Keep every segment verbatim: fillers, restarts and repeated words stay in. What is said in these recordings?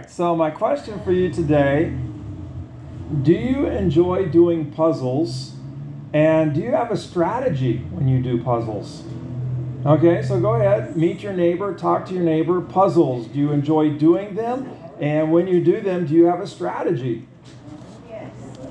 right, so my question for you today, do you enjoy doing puzzles? And do you have a strategy when you do puzzles? Okay, so go ahead, meet your neighbor, talk to your neighbor. Puzzles, do you enjoy doing them? And when you do them, do you have a strategy? Yes.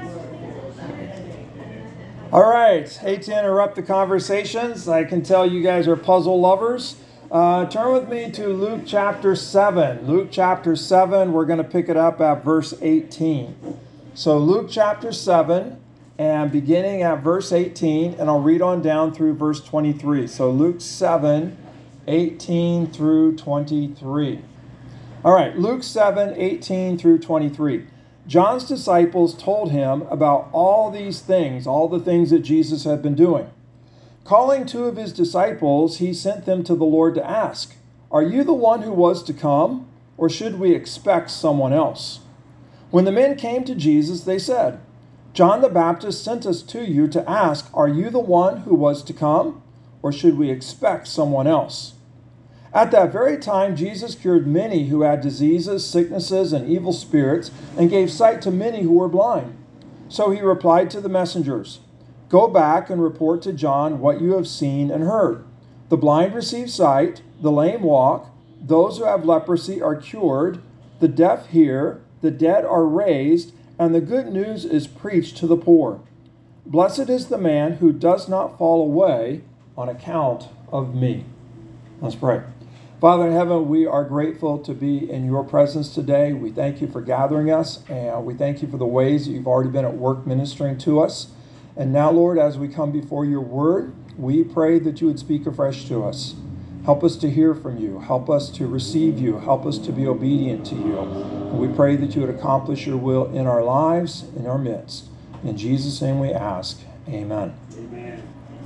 All right, hate to interrupt the conversations. I can tell you guys are puzzle lovers. Uh, turn with me to Luke chapter seven. Luke chapter seven, we're going to pick it up at verse eighteen. So Luke chapter seven, and beginning at verse eighteen, and I'll read on down through verse twenty-three. So Luke seven, eighteen through twenty-three. All right, Luke seven, eighteen through twenty-three. John's disciples told him about all these things, all the things that Jesus had been doing. Calling two of his disciples, he sent them to the Lord to ask, "Are you the one who was to come, or should we expect someone else?" When the men came to Jesus, they said, "John the Baptist sent us to you to ask, 'Are you the one who was to come, or should we expect someone else?'" At that very time, Jesus cured many who had diseases, sicknesses, and evil spirits, and gave sight to many who were blind. So he replied to the messengers, "Go back and report to John what you have seen and heard. The blind receive sight, the lame walk, those who have leprosy are cured, the deaf hear, the dead are raised, and the good news is preached to the poor. Blessed is the man who does not fall away on account of me." Let's pray. Father in heaven, we are grateful to be in your presence today. We thank you for gathering us, and we thank you for the ways that you've already been at work ministering to us. And now, Lord, as we come before your word, we pray that you would speak afresh to us. Help us to hear from you. Help us to receive you. Help us to be obedient to you. And we pray that you would accomplish your will in our lives, in our midst. In Jesus' name we ask. Amen. Amen.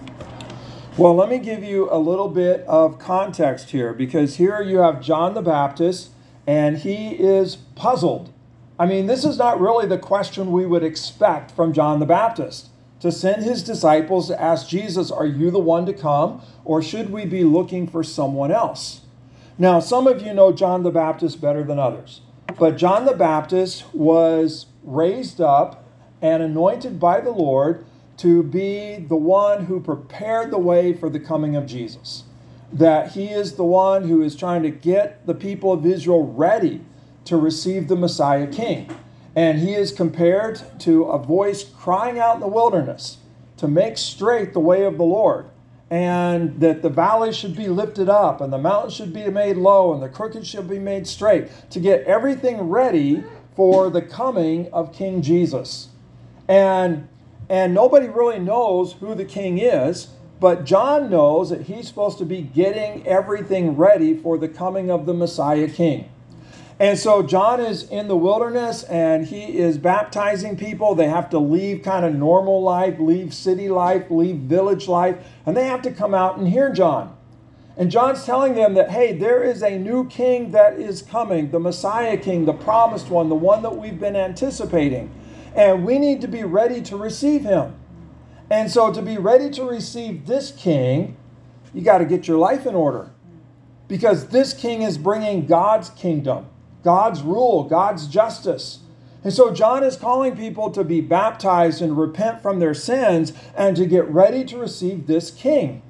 Well, let me give you a little bit of context here, because here you have John the Baptist, and he is puzzled. I mean, this is not really the question we would expect from John the Baptist, to send his disciples to ask Jesus, "Are you the one to come, or should we be looking for someone else?" Now, some of you know John the Baptist better than others, but John the Baptist was raised up and anointed by the Lord to be the one who prepared the way for the coming of Jesus. That he is the one who is trying to get the people of Israel ready to receive the Messiah King. And he is compared to a voice crying out in the wilderness to make straight the way of the Lord. And that the valleys should be lifted up, and the mountains should be made low, and the crooked should be made straight, to get everything ready for the coming of King Jesus. And And nobody really knows who the king is, but John knows that he's supposed to be getting everything ready for the coming of the Messiah King. And so John is in the wilderness, and he is baptizing people. They have to leave kind of normal life, leave city life, leave village life, and they have to come out and hear John. And John's telling them that, hey, there is a new king that is coming, the Messiah King, the promised one, the one that we've been anticipating. And we need to be ready to receive him. And so to be ready to receive this king, you got to get your life in order. Because this king is bringing God's kingdom, God's rule, God's justice. And so John is calling people to be baptized and repent from their sins and to get ready to receive this king.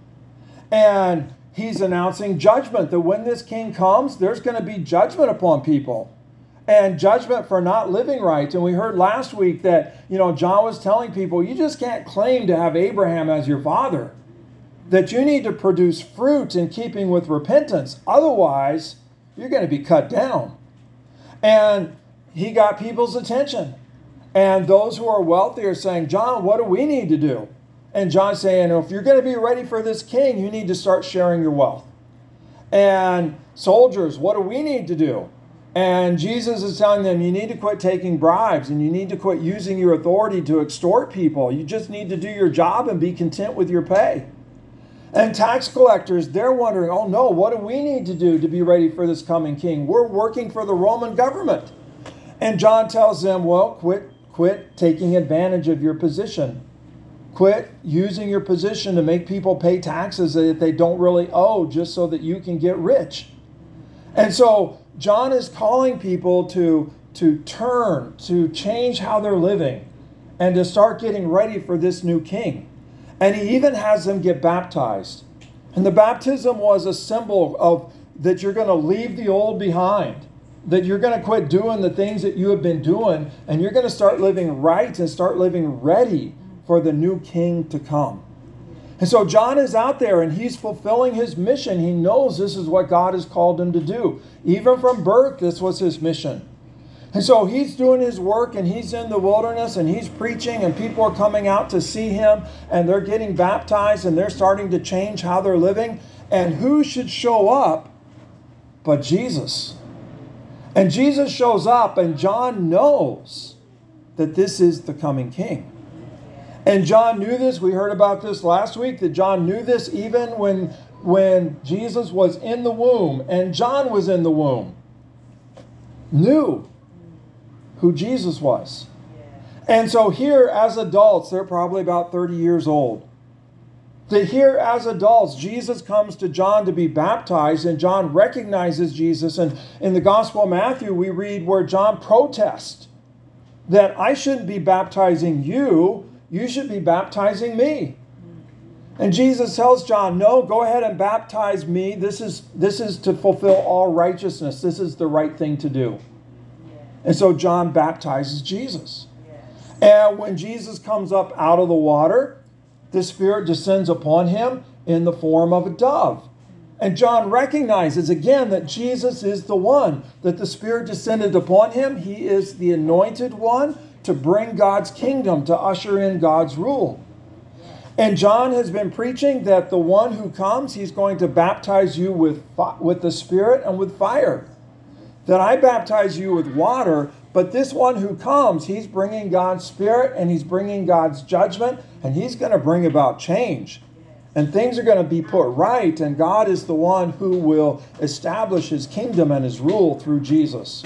And he's announcing judgment, that when this king comes, there's going to be judgment upon people. And judgment for not living right. And we heard last week that, you know, John was telling people, you just can't claim to have Abraham as your father. That you need to produce fruit in keeping with repentance. Otherwise, you're going to be cut down. And he got people's attention. And those who are wealthy are saying, "John, what do we need to do?" And John's saying, if you're going to be ready for this king, you need to start sharing your wealth. And soldiers, what do we need to do? And Jesus is telling them, you need to quit taking bribes, and you need to quit using your authority to extort people. You just need to do your job and be content with your pay. And tax collectors, they're wondering, oh no, what do we need to do to be ready for this coming king? We're working for the Roman government. And John tells them, well, quit, quit taking advantage of your position. Quit using your position to make people pay taxes that they don't really owe just so that you can get rich. And so John is calling people to, to turn, to change how they're living, and to start getting ready for this new king. And he even has them get baptized. And the baptism was a symbol of that you're going to leave the old behind, that you're going to quit doing the things that you have been doing, and you're going to start living right and start living ready for the new king to come. And so John is out there and he's fulfilling his mission. He knows this is what God has called him to do. Even from birth, this was his mission. And so he's doing his work and he's in the wilderness and he's preaching and people are coming out to see him and they're getting baptized and they're starting to change how they're living. And who should show up but Jesus? And Jesus shows up and John knows that this is the coming king. And John knew this. We heard about this last week, that John knew this even when, when Jesus was in the womb and John was in the womb. Knew who Jesus was. And so here as adults, they're probably about thirty years old. That here as adults, Jesus comes to John to be baptized and John recognizes Jesus. And in the Gospel of Matthew, we read where John protests that I shouldn't be baptizing you. You should be baptizing me. And Jesus tells John, no, go ahead and baptize me. This is, this is to fulfill all righteousness. This is the right thing to do. And so John baptizes Jesus. And when Jesus comes up out of the water, the Spirit descends upon him in the form of a dove. And John recognizes again that Jesus is the one, that the Spirit descended upon him. He is the anointed one to bring God's kingdom, to usher in God's rule. And John has been preaching that the one who comes, he's going to baptize you with, with the Spirit and with fire. That I baptize you with water, but this one who comes, he's bringing God's Spirit and he's bringing God's judgment and he's going to bring about change. And things are going to be put right, and God is the one who will establish his kingdom and his rule through Jesus.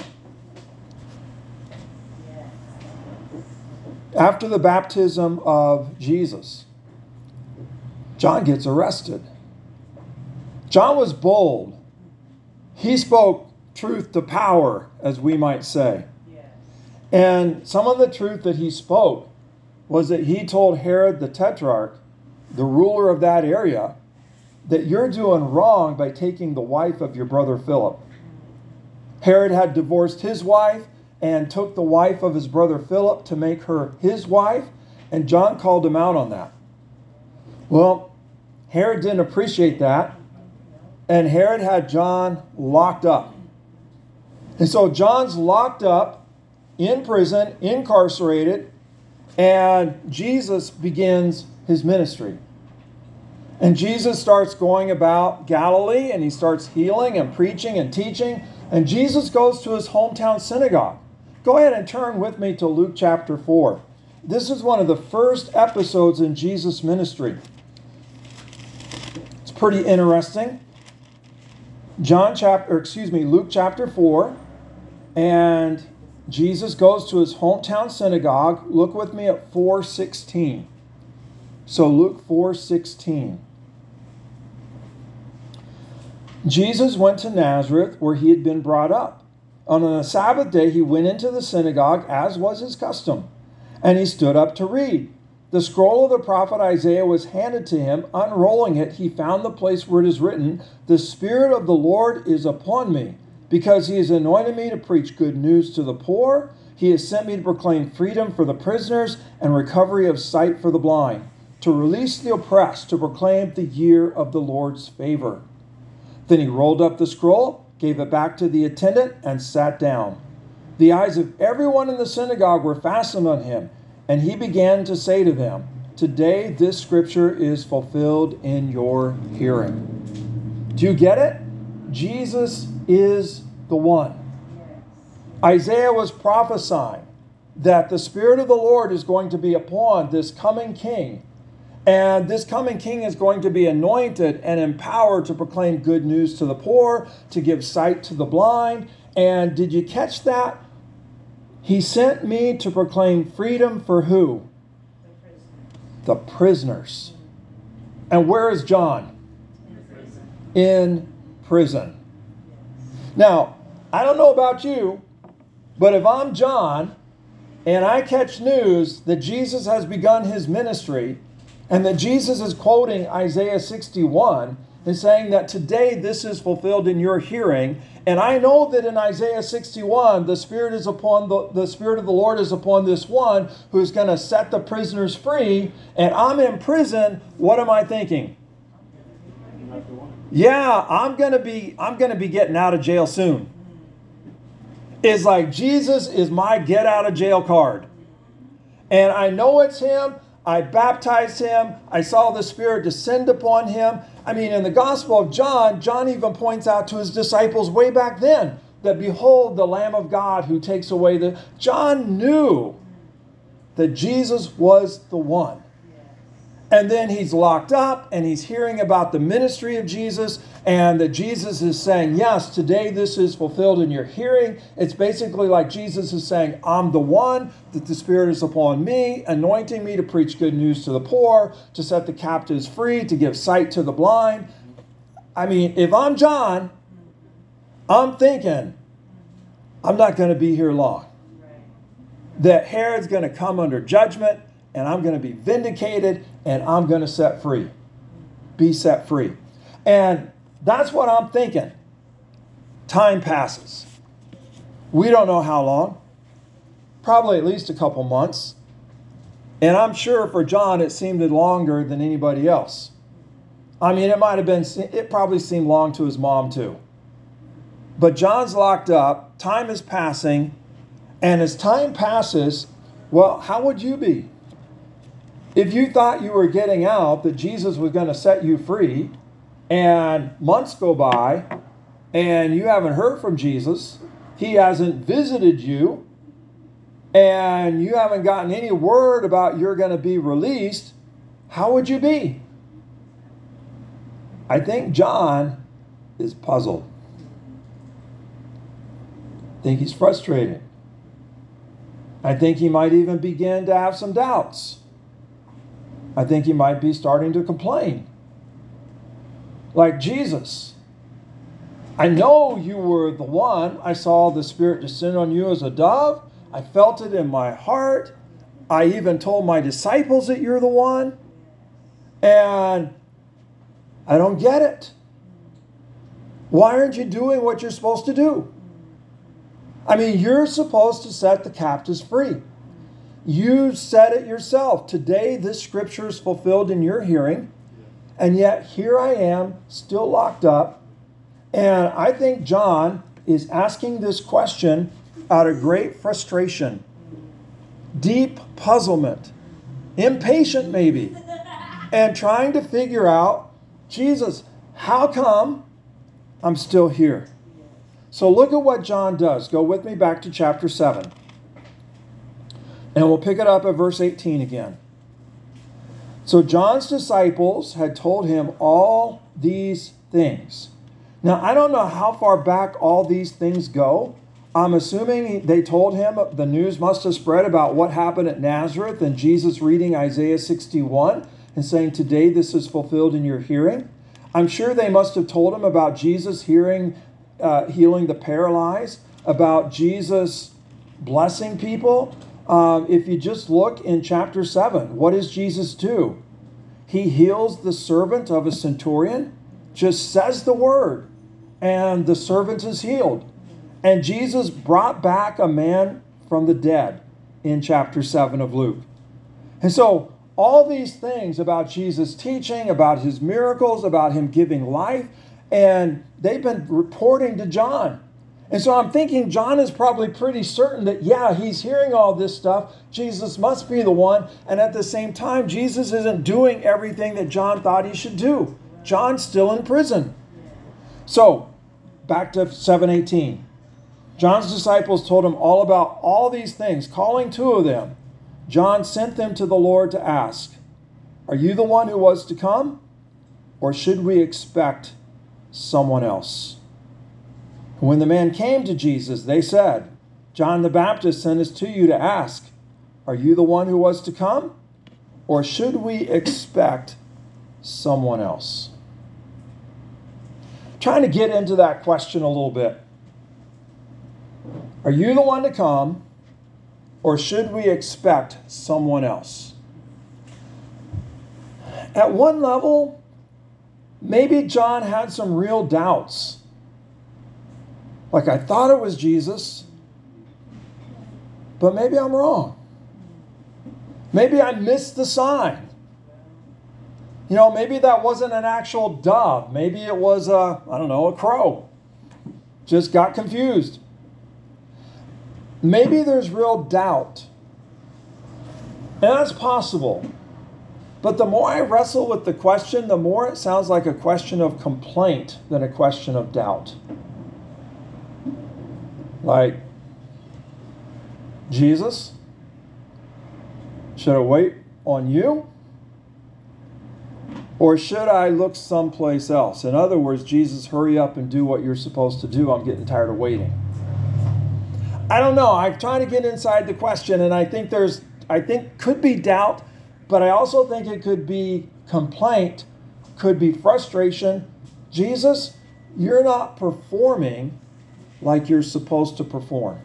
After the baptism of Jesus, John gets arrested. John was bold. He spoke truth to power, as we might say. And some of the truth that he spoke was that he told Herod the Tetrarch, the ruler of that area, that you're doing wrong by taking the wife of your brother Philip. Herod had divorced his wife and took the wife of his brother Philip to make her his wife, and John called him out on that. Well, Herod didn't appreciate that, and Herod had John locked up. And so John's locked up, in prison, incarcerated, and Jesus begins his ministry. And Jesus starts going about Galilee, and he starts healing and preaching and teaching, and Jesus goes to his hometown synagogue. Go ahead and turn with me to Luke chapter four. This is one of the first episodes in Jesus' ministry. It's pretty interesting. John chapter, or excuse me, Luke chapter four, and Jesus goes to his hometown synagogue. Look with me at four sixteen. So Luke four sixteen. Jesus went to Nazareth, where he had been brought up. On a Sabbath day, he went into the synagogue, as was his custom, and he stood up to read. The scroll of the prophet Isaiah was handed to him. Unrolling it, he found the place where it is written, "The Spirit of the Lord is upon me, because he has anointed me to preach good news to the poor. He has sent me to proclaim freedom for the prisoners and recovery of sight for the blind, to release the oppressed, to proclaim the year of the Lord's favor." Then he rolled up the scroll, gave it back to the attendant, and sat down. The eyes of everyone in the synagogue were fastened on him, and he began to say to them, "Today this scripture is fulfilled in your hearing." Do you get it? Jesus is the one. Isaiah was prophesying that the Spirit of the Lord is going to be upon this coming king. And this coming king is going to be anointed and empowered to proclaim good news to the poor, to give sight to the blind. And did you catch that? He sent me to proclaim freedom for who? The prisoners. The prisoners. And where is John? In prison. In prison. Now, I don't know about you, but if I'm John and I catch news that Jesus has begun his ministry and that Jesus is quoting Isaiah sixty-one and saying that today this is fulfilled in your hearing, and I know that in Isaiah sixty-one the Spirit is upon the, the Spirit of the Lord is upon this one who's going to set the prisoners free, and I'm in prison, what am I thinking? Yeah, I'm going to be I'm going to be getting out of jail soon. It's like Jesus is my get out of jail card. And I know it's him. I baptized him. I saw the Spirit descend upon him. I mean, in the Gospel of John, John even points out to his disciples way back then that behold the Lamb of God who takes away the... John knew that Jesus was the one. And then he's locked up and he's hearing about the ministry of Jesus and that Jesus is saying, yes, today this is fulfilled in your hearing. It's basically like Jesus is saying, I'm the one, that the Spirit is upon me, anointing me to preach good news to the poor, to set the captives free, to give sight to the blind. I mean, if I'm John, I'm thinking, I'm not going to be here long. That Herod's going to come under judgment and I'm going to be vindicated and I'm going to set free. Be set free. And that's what I'm thinking. Time passes. We don't know how long. Probably at least a couple months. And I'm sure for John it seemed longer than anybody else. I mean, it might have been, it probably seemed long to his mom too. But John's locked up. Time is passing. And as time passes, well, how would you be? If you thought you were getting out, that Jesus was going to set you free, and months go by, and you haven't heard from Jesus, he hasn't visited you, and you haven't gotten any word about you're going to be released, how would you be? I think John is puzzled. I think he's frustrated. I think he might even begin to have some doubts. I think he might be starting to complain. Like Jesus, I know you were the one. I saw the Spirit descend on you as a dove. I felt it in my heart. I even told my disciples that you're the one. And I don't get it. Why aren't you doing what you're supposed to do? I mean, you're supposed to set the captives free. You said it yourself. Today, this scripture is fulfilled in your hearing. And yet, here I am, still locked up. And I think John is asking this question out of great frustration, deep puzzlement, impatient maybe, and trying to figure out, Jesus, how come I'm still here? So look at what John does. Go with me back to chapter seven. And we'll pick it up at verse eighteen again. So John's disciples had told him all these things. Now, I don't know how far back all these things go. I'm assuming they told him the news must have spread about what happened at Nazareth and Jesus reading Isaiah sixty-one and saying, today this is fulfilled in your hearing. I'm sure they must have told him about Jesus hearing, uh, healing the paralyzed, about Jesus blessing people. Um, if you just look in chapter seven, what does Jesus do? He heals the servant of a centurion, just says the word, and the servant is healed. And Jesus brought back a man from the dead in chapter seven of Luke. And so all these things about Jesus teaching, about his miracles, about him giving life, and they've been reporting to John. And so I'm thinking John is probably pretty certain that, yeah, he's hearing all this stuff. Jesus must be the one. And at the same time, Jesus isn't doing everything that John thought he should do. John's still in prison. So back to seven eighteen. John's disciples told him all about all these things, calling two of them. John sent them to the Lord to ask, are you the one who was to come? Or should we expect someone else? When the men came to Jesus, they said, John the Baptist sent us to you to ask, are you the one who was to come? Or should we expect someone else? Trying to get into that question a little bit. Are you the one to come, or should we expect someone else? At one level, maybe John had some real doubts. Like, I thought it was Jesus, but maybe I'm wrong. Maybe I missed the sign. You know, maybe that wasn't an actual dove. Maybe it was a, I don't know, a crow. Just got confused. Maybe there's real doubt. And that's possible. But the more I wrestle with the question, the more it sounds like a question of complaint than a question of doubt. Like, Jesus, should I wait on you? Or should I look someplace else? In other words, Jesus, hurry up and do what you're supposed to do. I'm getting tired of waiting. I don't know. I'm trying to get inside the question, and I think there's, I think could be doubt, but I also think it could be complaint, could be frustration. Jesus, you're not performing like you're supposed to perform.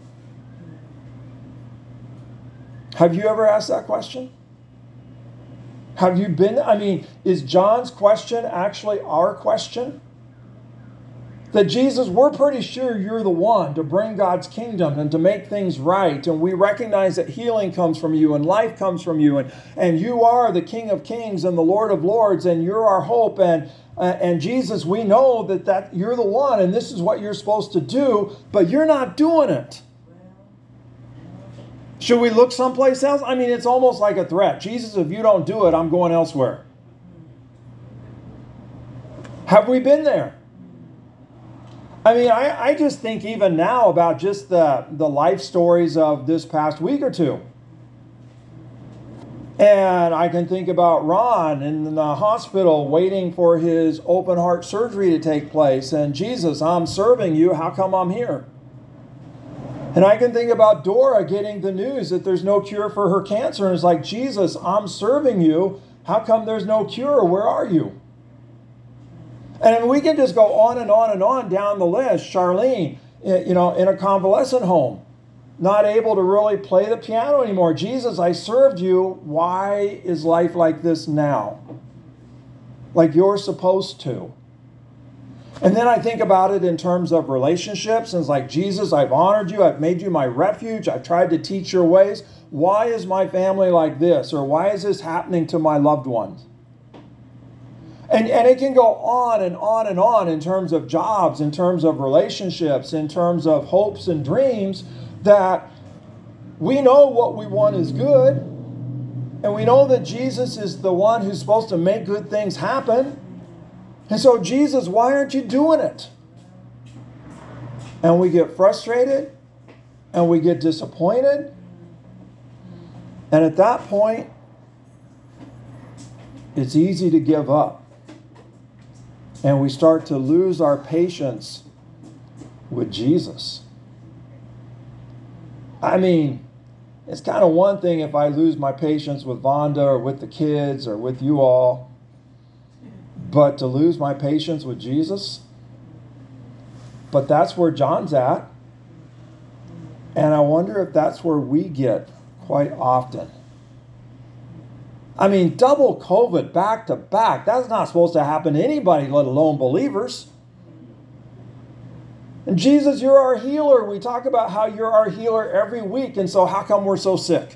Have you ever asked that question? Have you been, I mean, is John's question actually our question? That Jesus, we're pretty sure you're the one to bring God's kingdom and to make things right. And we recognize that healing comes from you and life comes from you. And, and you are the King of Kings and the Lord of Lords, and you're our hope. And, uh, and Jesus, we know that, that you're the one and this is what you're supposed to do, but you're not doing it. Should we look someplace else? I mean, it's almost like a threat. Jesus, if you don't do it, I'm going elsewhere. Have we been there? I mean, I, I just think even now about just the, the life stories of this past week or two. And I can think about Ron in the hospital waiting for his open heart surgery to take place. And Jesus, I'm serving you. How come I'm here? And I can think about Dora getting the news that there's no cure for her cancer. And it's like, Jesus, I'm serving you. How come there's no cure? Where are you? And we can just go on and on and on down the list. Charlene, you know, in a convalescent home, not able to really play the piano anymore. Jesus, I served you. Why is life like this now? Like you're supposed to. And then I think about it in terms of relationships. And it's like, Jesus, I've honored you. I've made you my refuge. I've tried to teach your ways. Why is my family like this? Or why is this happening to my loved ones? And, and it can go on and on and on in terms of jobs, in terms of relationships, in terms of hopes and dreams, that we know what we want is good. And we know that Jesus is the one who's supposed to make good things happen. And so, Jesus, why aren't you doing it? And we get frustrated and we get disappointed. And at that point, it's easy to give up. And we start to lose our patience with Jesus. I mean, it's kind of one thing if I lose my patience with Vonda or with the kids or with you all. But to lose my patience with Jesus? But that's where John's at. And I wonder if that's where we get quite often. I mean, double COVID back to back. That's not supposed to happen to anybody, let alone believers. And Jesus, you're our healer. We talk about how you're our healer every week. And so how come we're so sick?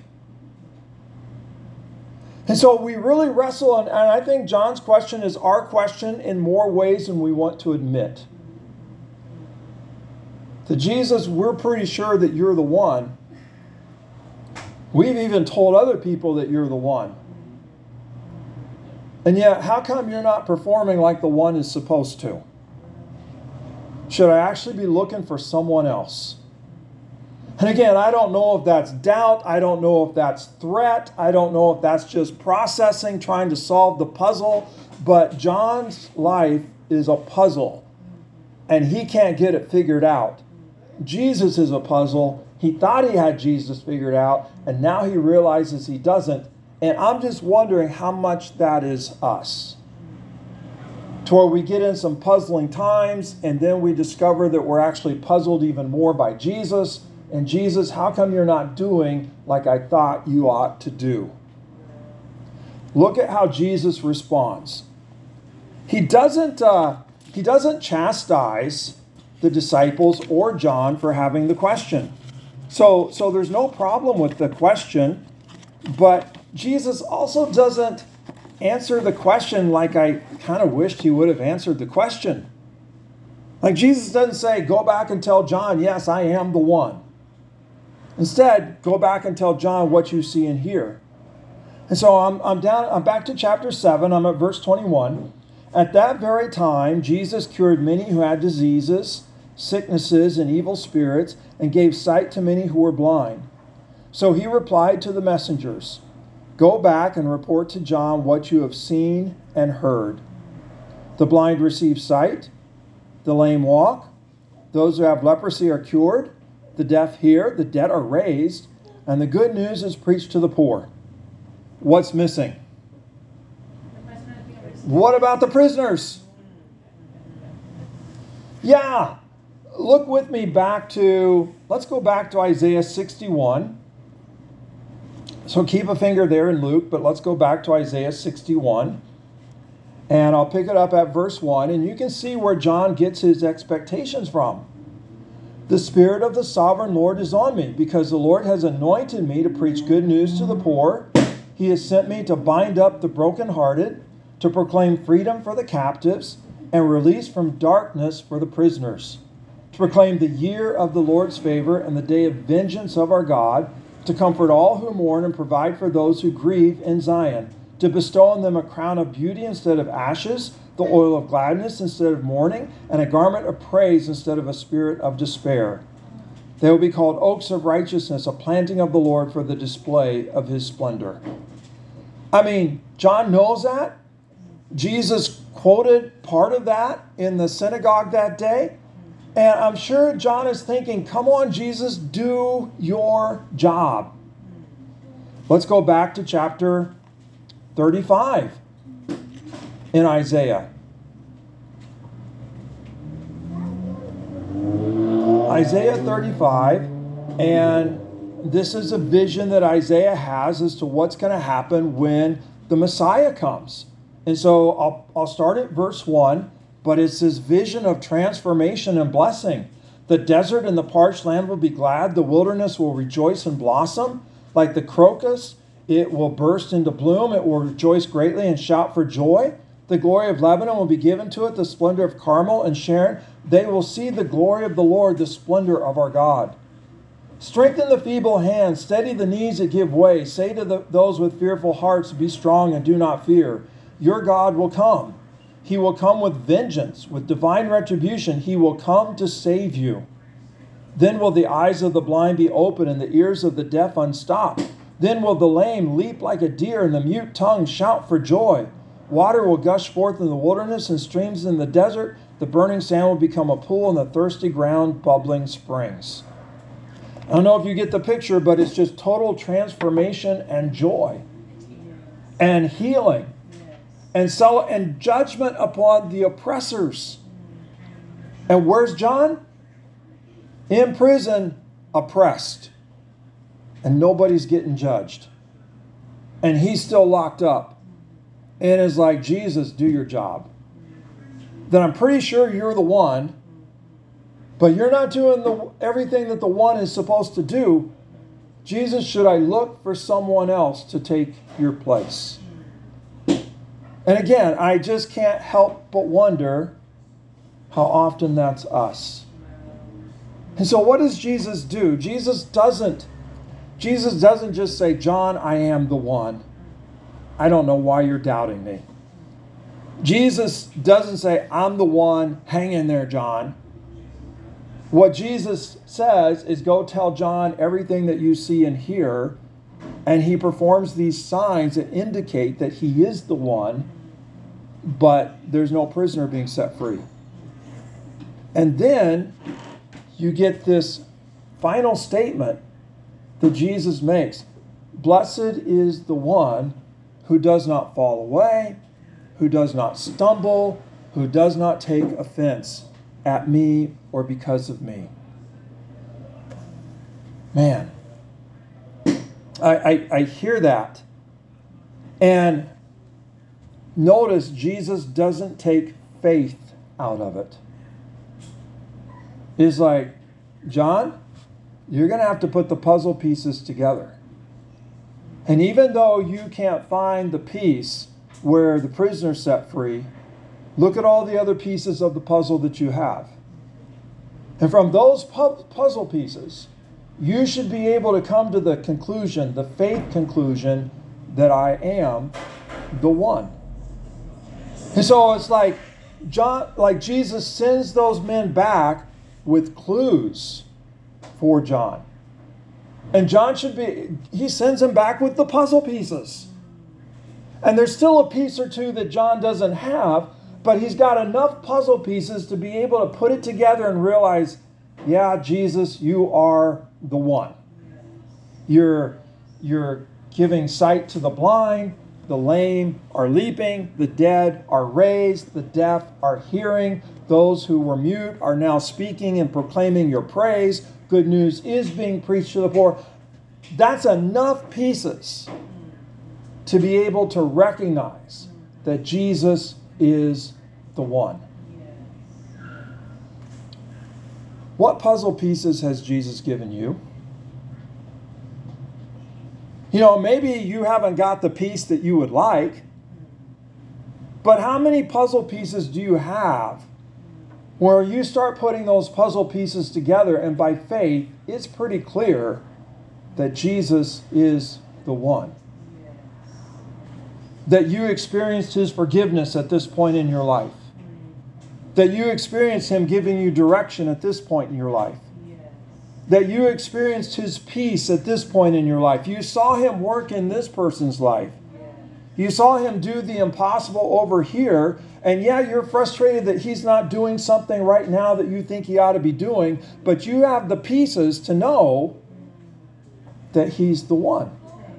And so we really wrestle, and I think John's question is our question in more ways than we want to admit. To Jesus, we're pretty sure that you're the one. We've even told other people that you're the one. And yet, how come you're not performing like the one is supposed to? Should I actually be looking for someone else? And again, I don't know if that's doubt. I don't know if that's threat. I don't know if that's just processing, trying to solve the puzzle. But John's life is a puzzle, and he can't get it figured out. Jesus is a puzzle. He thought he had Jesus figured out, and now he realizes he doesn't. And I'm just wondering how much that is us. To where we get in some puzzling times, and then we discover that we're actually puzzled even more by Jesus. And Jesus, how come you're not doing like I thought you ought to do? Look at how Jesus responds. He doesn't, uh, he doesn't chastise the disciples or John for having the question. So, so there's no problem with the question, but Jesus also doesn't answer the question like I kind of wished he would have answered the question. Like Jesus doesn't say, go back and tell John, yes, I am the one. Instead, go back and tell John what you see and hear. And so I'm, I'm down, I'm back to chapter seven. I'm at verse twenty-one. At that very time, Jesus cured many who had diseases, sicknesses, and evil spirits, and gave sight to many who were blind. So he replied to the messengers, go back and report to John what you have seen and heard. The blind receive sight, the lame walk, those who have leprosy are cured, the deaf hear, the dead are raised, and the good news is preached to the poor. What's missing? What about the prisoners? Yeah, look with me back to, let's go back to Isaiah sixty-one. So keep a finger there in Luke, but let's go back to Isaiah sixty-one. And I'll pick it up at verse one, and you can see where John gets his expectations from. The Spirit of the Sovereign Lord is on me, because the Lord has anointed me to preach good news to the poor. He has sent me to bind up the brokenhearted, to proclaim freedom for the captives, and release from darkness for the prisoners, to proclaim the year of the Lord's favor and the day of vengeance of our God, to comfort all who mourn and provide for those who grieve in Zion, to bestow on them a crown of beauty instead of ashes, the oil of gladness instead of mourning, and a garment of praise instead of a spirit of despair. They will be called oaks of righteousness, a planting of the Lord for the display of his splendor. I mean, John knows that. Jesus quoted part of that in the synagogue that day. And I'm sure John is thinking, come on, Jesus, do your job. Let's go back to chapter thirty-five in Isaiah. Isaiah thirty-five, and this is a vision that Isaiah has as to what's going to happen when the Messiah comes. And so I'll, I'll start at verse one, but it's this vision of transformation and blessing. The desert and the parched land will be glad. The wilderness will rejoice and blossom. Like the crocus, it will burst into bloom. It will rejoice greatly and shout for joy. The glory of Lebanon will be given to it, the splendor of Carmel and Sharon. They will see the glory of the Lord, the splendor of our God. Strengthen the feeble hands, steady the knees that give way. Say to the, those with fearful hearts, be strong and do not fear. Your God will come. He will come with vengeance, with divine retribution. He will come to save you. Then will the eyes of the blind be opened and the ears of the deaf unstopped. Then will the lame leap like a deer and the mute tongue shout for joy. Water will gush forth in the wilderness and streams in the desert. The burning sand will become a pool and the thirsty ground bubbling springs. I don't know if you get the picture, but it's just total transformation and joy and healing and so and judgment upon the oppressors. And where's John? In prison, oppressed. And nobody's getting judged. And he's still locked up. And is like, Jesus, do your job. Then I'm pretty sure you're the one, but you're not doing the everything that the one is supposed to do. Jesus, should I look for someone else to take your place? And again, I just can't help but wonder how often that's us. And so what does Jesus do? Jesus doesn't, Jesus doesn't just say, John, I am the one. I don't know why you're doubting me. Jesus doesn't say, I'm the one, hang in there, John. What Jesus says is go tell John everything that you see and hear, and he performs these signs that indicate that he is the one, but there's no prisoner being set free. And then you get this final statement that Jesus makes. Blessed is the one who does not fall away, who does not stumble, who does not take offense at me or because of me. Man, I, I, I hear that. And notice Jesus doesn't take faith out of it. He's like, John, you're going to have to put the puzzle pieces together. And even though you can't find the piece where the prisoner's set free, look at all the other pieces of the puzzle that you have. And from those pu- puzzle pieces, you should be able to come to the conclusion, the faith conclusion, that I am the one. And so it's like John, like Jesus sends those men back with clues for John. And John should be, he sends them back with the puzzle pieces. And there's still a piece or two that John doesn't have, but he's got enough puzzle pieces to be able to put it together and realize, yeah, Jesus, you are the one. You're, you're giving sight to the blind, the lame are leaping, the dead are raised, the deaf are hearing, those who were mute are now speaking and proclaiming your praise. Good news is being preached to the poor. That's enough pieces to be able to recognize that Jesus is the one. What puzzle pieces has Jesus given you? You know, maybe you haven't got the piece that you would like, but how many puzzle pieces do you have where you start putting those puzzle pieces together, and by faith, it's pretty clear that Jesus is the one? That you experienced his forgiveness at this point in your life. That you experienced him giving you direction at this point in your life. That you experienced his peace at this point in your life. You saw him work in this person's life. You saw him do the impossible over here. And yeah, you're frustrated that he's not doing something right now that you think he ought to be doing. But you have the pieces to know that he's the one.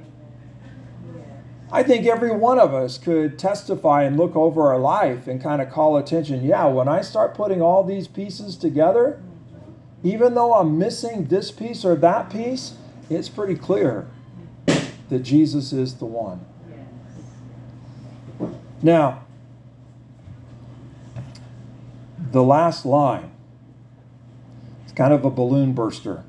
I think every one of us could testify and look over our life and kind of call attention. Yeah, when I start putting all these pieces together, even though I'm missing this piece or that piece, it's pretty clear that Jesus is the one. Now, the last line, it's kind of a balloon burster.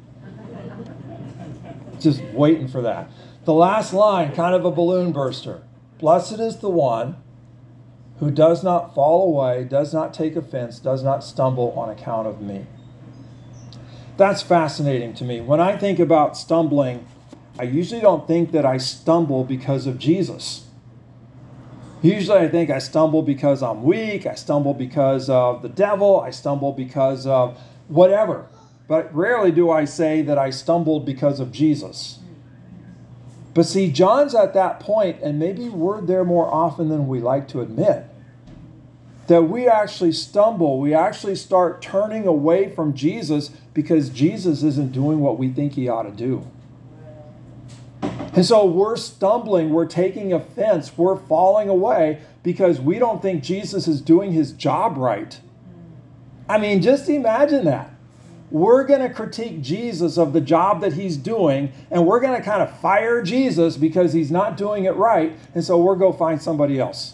Just waiting for that. The last line, kind of a balloon burster. Blessed is the one who does not fall away, does not take offense, does not stumble on account of me. That's fascinating to me. When I think about stumbling, I usually don't think that I stumble because of Jesus. Usually I think I stumble because I'm weak, I stumble because of the devil, I stumble because of whatever. But rarely do I say that I stumbled because of Jesus. But see, John's at that point, and maybe we're there more often than we like to admit, that we actually stumble, we actually start turning away from Jesus because Jesus isn't doing what we think he ought to do. And so we're stumbling, we're taking offense, we're falling away because we don't think Jesus is doing his job right. I mean, just imagine that. We're going to critique Jesus of the job that he's doing, and we're going to kind of fire Jesus because he's not doing it right, and so we'll go find somebody else.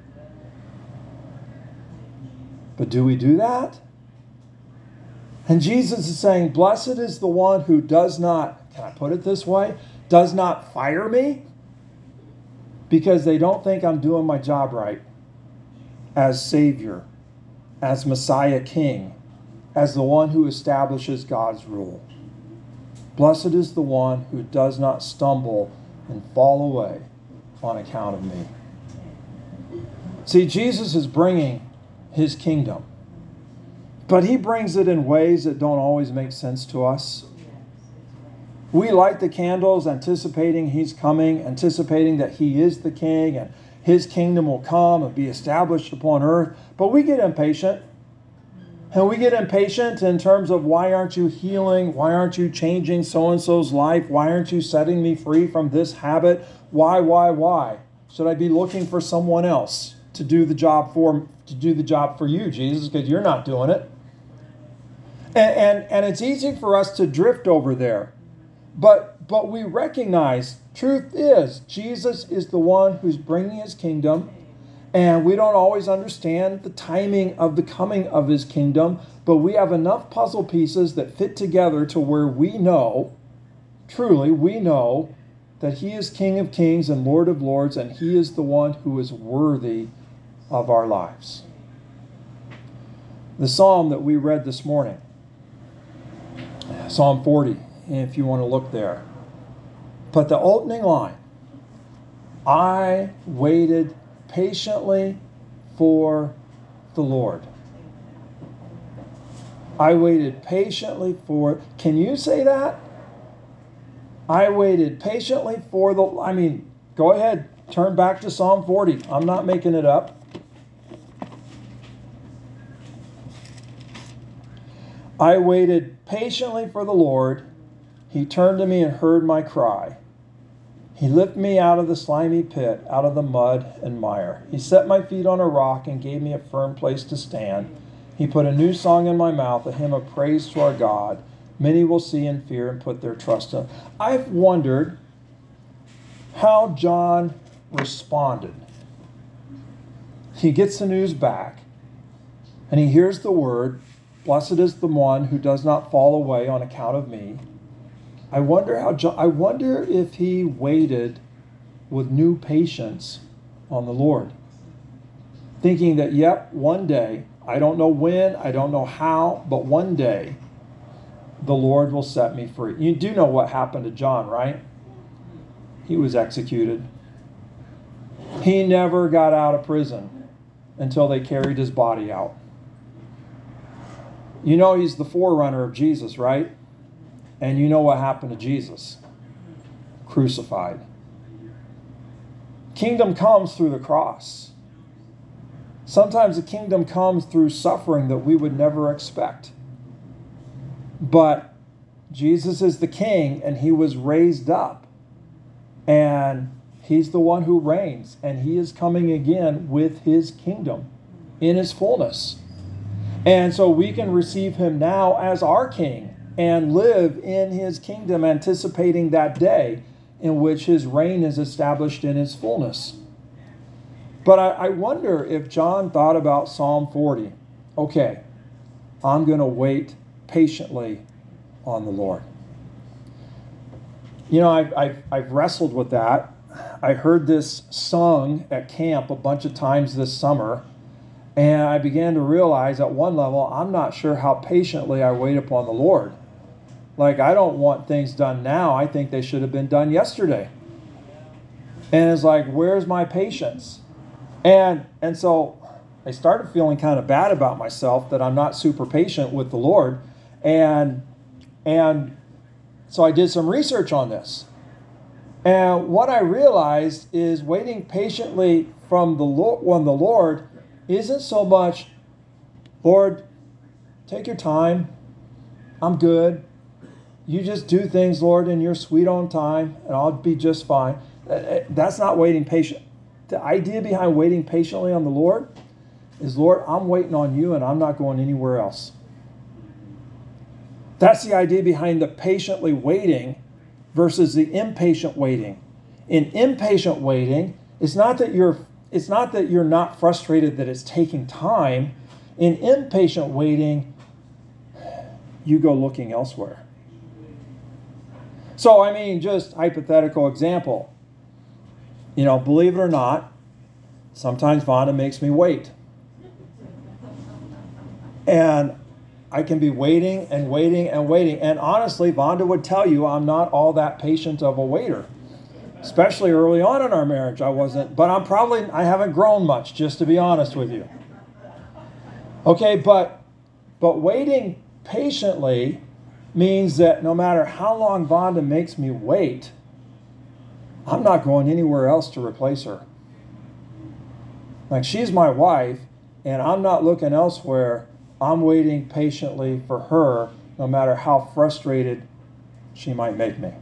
But do we do that? And Jesus is saying, blessed is the one who does not, can I put it this way, does not fire me because they don't think I'm doing my job right as Savior, as Messiah King, as the one who establishes God's rule. Blessed is the one who does not stumble and fall away on account of me. See, Jesus is bringing his kingdom, but he brings it in ways that don't always make sense to us. We light the candles anticipating he's coming, anticipating that he is the king and his kingdom will come and be established upon earth, but we get impatient. And we get impatient in terms of, why aren't you healing? Why aren't you changing so-and-so's life? Why aren't you setting me free from this habit? Why, why, why? Should I be looking for someone else to do the job for, to do the job for you, Jesus, because you're not doing it? And, and, and it's easy for us to drift over there. But, but we recognize, truth is, Jesus is the one who's bringing his kingdom, and we don't always understand the timing of the coming of his kingdom, but we have enough puzzle pieces that fit together to where we know, truly, we know that he is King of Kings and Lord of Lords, and he is the one who is worthy of our lives. The psalm that we read this morning, Psalm forty, if you want to look there. But the opening line, I waited patiently for the Lord. I waited patiently for, can you say that? I waited patiently for the, I mean, go ahead, turn back to Psalm forty. I'm not making it up. I waited patiently for the Lord. He turned to me and heard my cry. He lifted me out of the slimy pit, out of the mud and mire. He set my feet on a rock and gave me a firm place to stand. He put a new song in my mouth, a hymn of praise to our God. Many will see and fear and put their trust in him. I've wondered how John responded. He gets the news back, and he hears the word, blessed is the one who does not fall away on account of me. I wonder how John, I wonder if he waited with new patience on the Lord, thinking that, yep, one day, I don't know when, I don't know how, but one day the Lord will set me free. You do know what happened to John, right? He was executed. He never got out of prison until they carried his body out. You know he's the forerunner of Jesus, right? And you know what happened to Jesus? Crucified. Kingdom comes through the cross. Sometimes the kingdom comes through suffering that we would never expect. But Jesus is the king, and he was raised up. And he's the one who reigns, and he is coming again with his kingdom in his fullness. And so we can receive him now as our king and live in his kingdom, anticipating that day in which his reign is established in his fullness. But I, I wonder if John thought about Psalm forty. Okay, I'm going to wait patiently on the Lord. You know, I've, I've, I've wrestled with that. I heard this sung at camp a bunch of times this summer, and I began to realize at one level, I'm not sure how patiently I wait upon the Lord. Like, I don't want things done now. I think they should have been done yesterday. And it's like, where's my patience? And, and so I started feeling kind of bad about myself that I'm not super patient with the Lord. And, and so I did some research on this. And what I realized is waiting patiently from the Lord, on the Lord isn't so much, Lord, take your time. I'm good. You just do things, Lord, in your sweet own time, and I'll be just fine. That's not waiting patient. The idea behind waiting patiently on the Lord is, Lord, I'm waiting on you, and I'm not going anywhere else. That's the idea behind the patiently waiting versus the impatient waiting. In impatient waiting, it's not that you're it's not that you're not frustrated that it's taking time. In impatient waiting, you go looking elsewhere. So, I mean, just hypothetical example. You know, believe it or not, sometimes Vonda makes me wait. And I can be waiting and waiting and waiting. And honestly, Vonda would tell you I'm not all that patient of a waiter. Especially early on in our marriage, I wasn't. But I'm probably, I haven't grown much, just to be honest with you. Okay, but, but waiting patiently means that no matter how long Vonda makes me wait, I'm not going anywhere else to replace her. Like, she's my wife, and I'm not looking elsewhere. I'm waiting patiently for her, no matter how frustrated she might make me.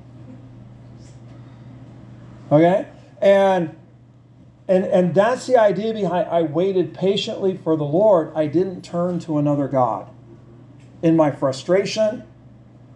Okay? And, and, and that's the idea behind I waited patiently for the Lord. I didn't turn to another God. In my frustration,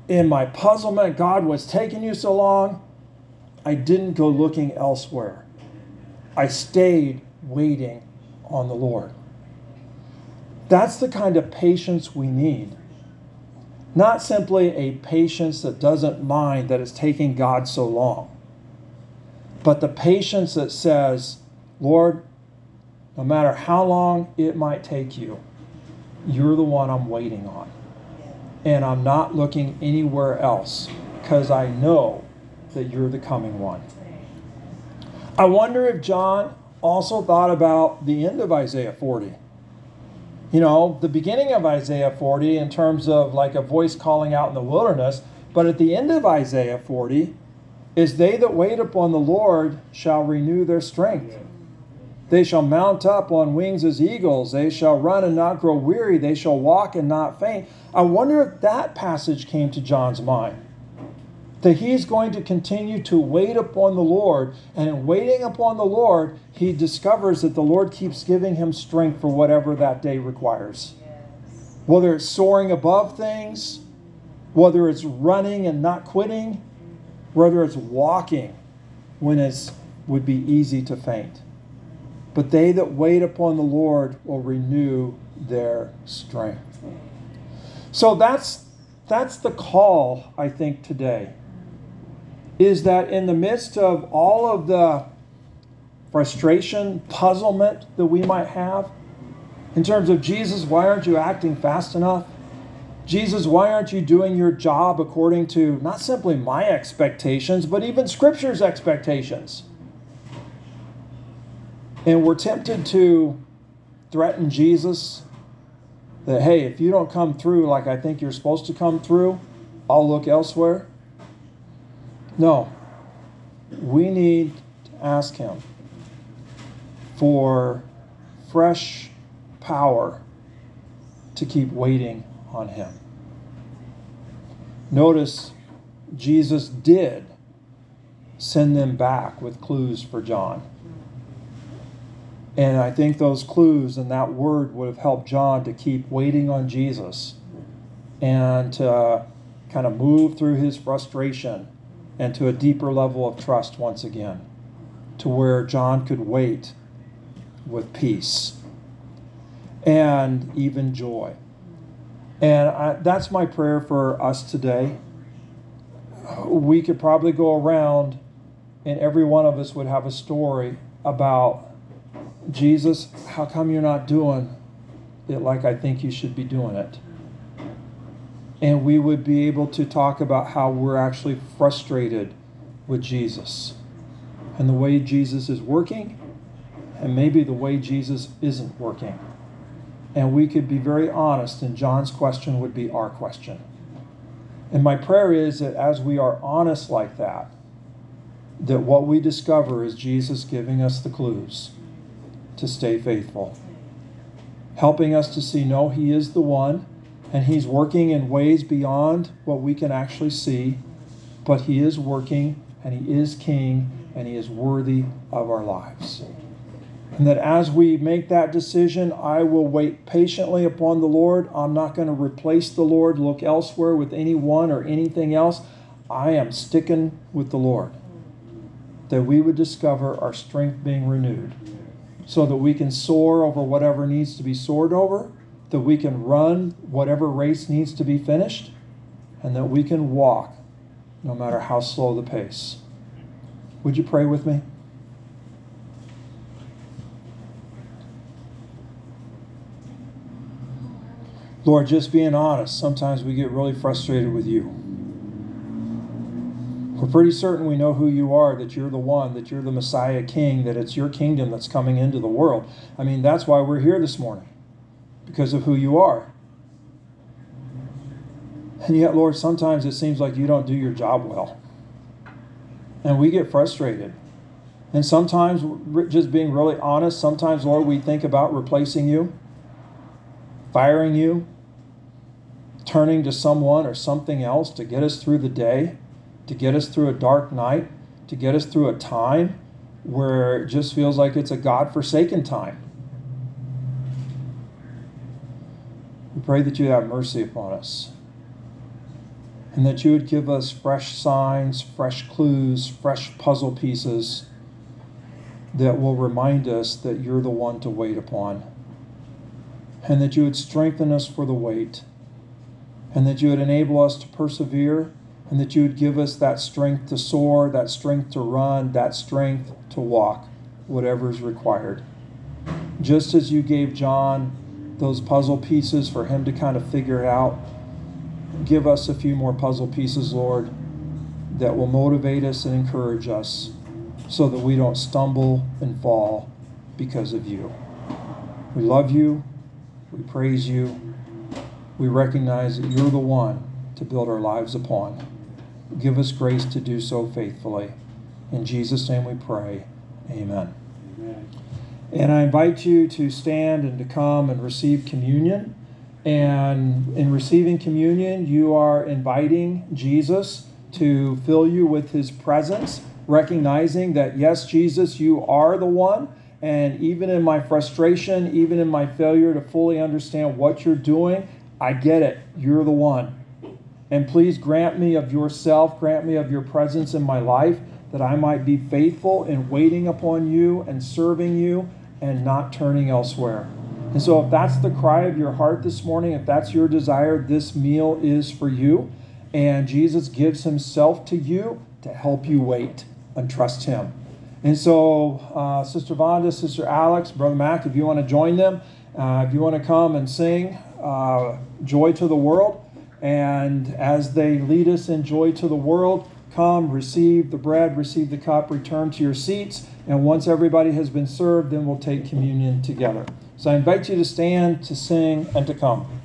in my puzzlement, God was taking you so long, I didn't go looking elsewhere. I stayed waiting on the Lord. That's the kind of patience we need. Not simply a patience that doesn't mind that it's taking God so long, but the patience that says, Lord, no matter how long it might take you, you're the one I'm waiting on. And I'm not looking anywhere else because I know that you're the coming one. I wonder if John also thought about the end of Isaiah forty. You know, the beginning of Isaiah forty in terms of like a voice calling out in the wilderness, but at the end of Isaiah forty is they that wait upon the Lord shall renew their strength. They shall mount up on wings as eagles. They shall run and not grow weary. They shall walk and not faint. I wonder if that passage came to John's mind. That he's going to continue to wait upon the Lord. And in waiting upon the Lord, he discovers that the Lord keeps giving him strength for whatever that day requires. Yes. Whether it's soaring above things, whether it's running and not quitting, whether it's walking when it would be easy to faint. But they that wait upon the Lord will renew their strength. So that's that's the call, I think, today. Is that in the midst of all of the frustration, puzzlement that we might have, in terms of, Jesus, why aren't you acting fast enough? Jesus, why aren't you doing your job according to not simply my expectations, but even Scripture's expectations? And we're tempted to threaten Jesus that, hey, if you don't come through like I think you're supposed to come through, I'll look elsewhere. No. We need to ask him for fresh power to keep waiting on him. Notice Jesus did send them back with clues for John. And I think those clues and that word would have helped John to keep waiting on Jesus and to kind of move through his frustration and to a deeper level of trust once again, to where John could wait with peace and even joy. And I, that's my prayer for us today. We could probably go around and every one of us would have a story about, Jesus, how come you're not doing it like I think you should be doing it? And we would be able to talk about how we're actually frustrated with Jesus and the way Jesus is working and maybe the way Jesus isn't working. And we could be very honest, and John's question would be our question. And my prayer is that as we are honest like that, that what we discover is Jesus giving us the clues to stay faithful, helping us to see, no, he is the one, and he's working in ways beyond what we can actually see, but he is working, and he is king, and he is worthy of our lives. And that as we make that decision, I will wait patiently upon the Lord. I'm not going to replace the Lord, look elsewhere with anyone or anything else. I am sticking with the Lord. That we would discover our strength being renewed, so that we can soar over whatever needs to be soared over, that we can run whatever race needs to be finished, and that we can walk no matter how slow the pace. Would you pray with me? Lord, just being honest, sometimes we get really frustrated with you. We're pretty certain we know who you are, that you're the one, that you're the Messiah King, that it's your kingdom that's coming into the world. I mean, that's why we're here this morning, because of who you are. And yet, Lord, sometimes it seems like you don't do your job well. And we get frustrated. And sometimes, just being really honest, sometimes, Lord, we think about replacing you, firing you, turning to someone or something else to get us through the day, to get us through a dark night, to get us through a time where it just feels like it's a God-forsaken time. We pray that you have mercy upon us. and that you would give us fresh signs, fresh clues, fresh puzzle pieces that will remind us that you're the one to wait upon, and that you would strengthen us for the wait, and that you would enable us to persevere, and that you would give us that strength to soar, that strength to run, that strength to walk, whatever is required. Just as you gave John those puzzle pieces for him to kind of figure it out, give us a few more puzzle pieces, Lord, that will motivate us and encourage us so that we don't stumble and fall because of you. We love you. We praise you. We recognize that you're the one to build our lives upon. Give us grace to do so faithfully. In Jesus' name we pray. Amen. Amen. And I invite you to stand and to come and receive communion. And in receiving communion, you are inviting Jesus to fill you with his presence, recognizing that, yes, Jesus, you are the one. And even in my frustration, even in my failure to fully understand what you're doing, I get it. You're the one. And please grant me of yourself, grant me of your presence in my life, that I might be faithful in waiting upon you and serving you and not turning elsewhere. And so if that's the cry of your heart this morning, if that's your desire, this meal is for you. And Jesus gives himself to you to help you wait and trust him. And so uh, Sister Vonda, Sister Alex, Brother Mac, if you want to join them, uh, if you want to come and sing uh, Joy to the World, and as they lead us in Joy to the World, come, receive the bread, receive the cup, return to your seats, and once everybody has been served, then we'll take communion together. So I invite you to stand, to sing, and to come.